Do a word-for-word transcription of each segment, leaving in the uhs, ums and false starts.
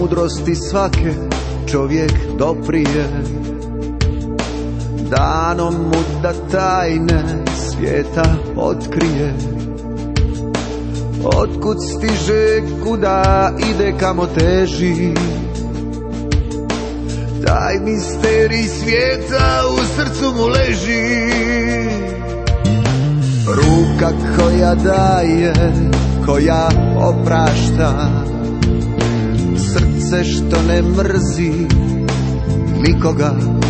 mudrosti svake čovjek doprije, danom mu da tajne svijeta otkrije. Otkud stiže, kuda ide, kamo teži, taj misterij svijeta u srcu mu leži. Ruka koja daje, koja oprašta, srce što ne mrzi nikoga.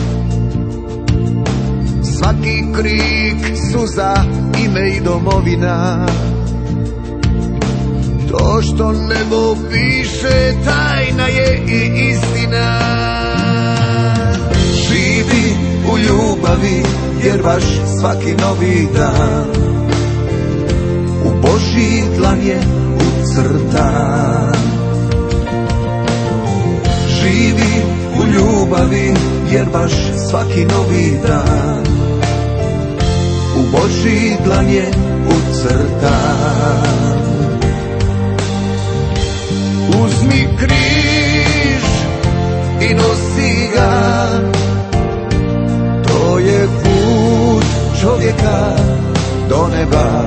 Svaki krik, suza, ime i domovina, to što nebo piše tajna je i istina. Živi u ljubavi jer baš svaki novi dan u Božji dlan je ucrtan. Živi u ljubavi jer baš svaki novi dan u Božji dlan je ucrtan. Uzmi križ i nosi ga, to je put čovjeka do neba.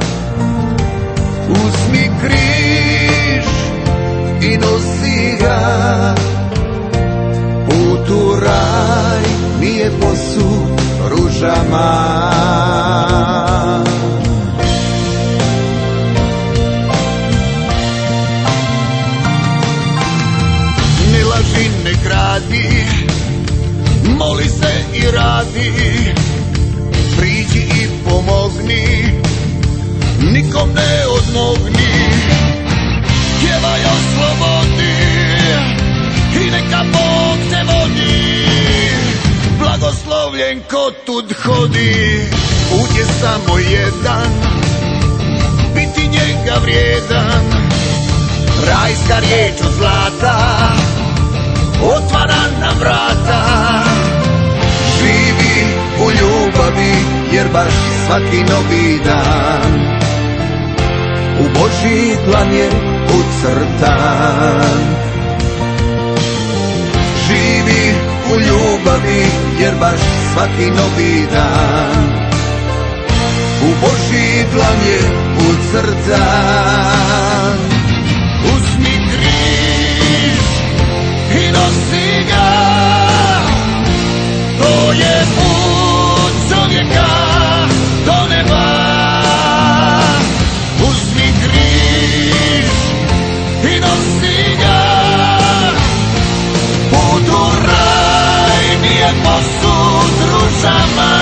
Uzmi križ i nosi ga, put u raj nije posut ružama. Ne laži, ne gradi, moli se i radi, priđi i pomogni, nikom ne odmogni. Pjevaj o slobodi i neka Bog te vodi, blagoslovljen ko tud hodi. Put je samo jedan, biti njega vrijedan, rajska riječ od zlata otvara nam vrata. Živi u ljubavi jer baš svaki novi dan u Božji dlan je ucrtan. Živi u ljubavi jer baš svaki novi dan u Božji dlan je ucrtan. Uzmi križ i nosi ga, to je put čovjeka do neba. Uzmi križ i nosi ga, put u raj nije posut ružama.